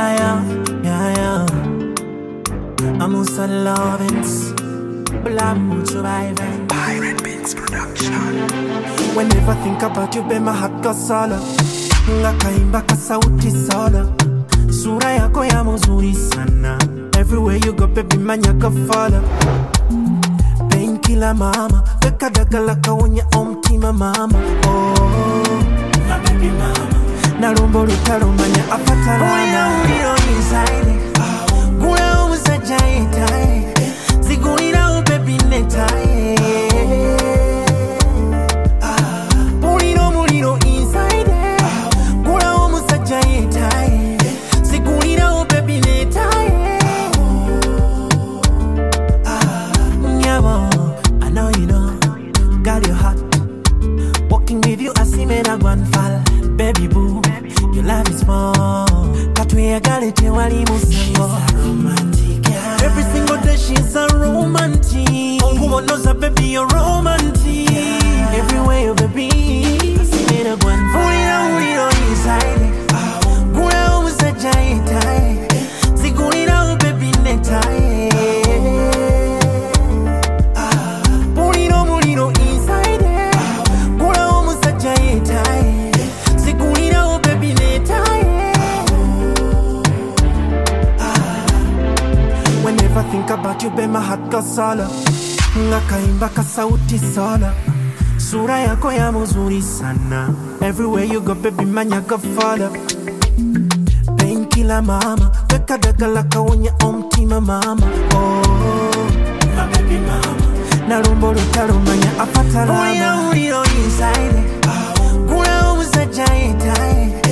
yeah. I'm also loving Blam surviving Pirate Beats Production. Whenever I think about you, be my heart goes solo. Ngakaimba ka sauti solo. Sura yako ya mzuri sana. Everywhere you go, baby, manyaka follow. Painkiller mama, weka dagala kawonya omtima mama. Oh, my baby mama. Narumbo lutalo manya afatalana. Uliro inside. Gula umusaja itai. Zigulira upepi netai. Muliro inside. Gula umusaja itai. Zigulira upepi netai. I know you know, got your heart. Walking with you, I see me na fall. Baby boo, your love is more. Katwe agalete wali musango. Romantic. Every single day she's a romantic. Who knows a baby, you're romantic. Everywhere you baby, I see me na fall. Uliro inside. Gula umusaja itai. Zigulira baby netai. Muliro inside. Gula umusaja itai. Zigulira baby netai. Whenever I think about you, be my heart goes solo. Ngakaimba ka sauti solo. Sura yako ya mzuri sana. Everywhere you go, baby, manyaka follow. Painkiller mama, weka dagala kawonya omtima mama. Oh, my baby mama. Narumbo lutalo manya afatalana. Uliro inside. Gula umusaja itai.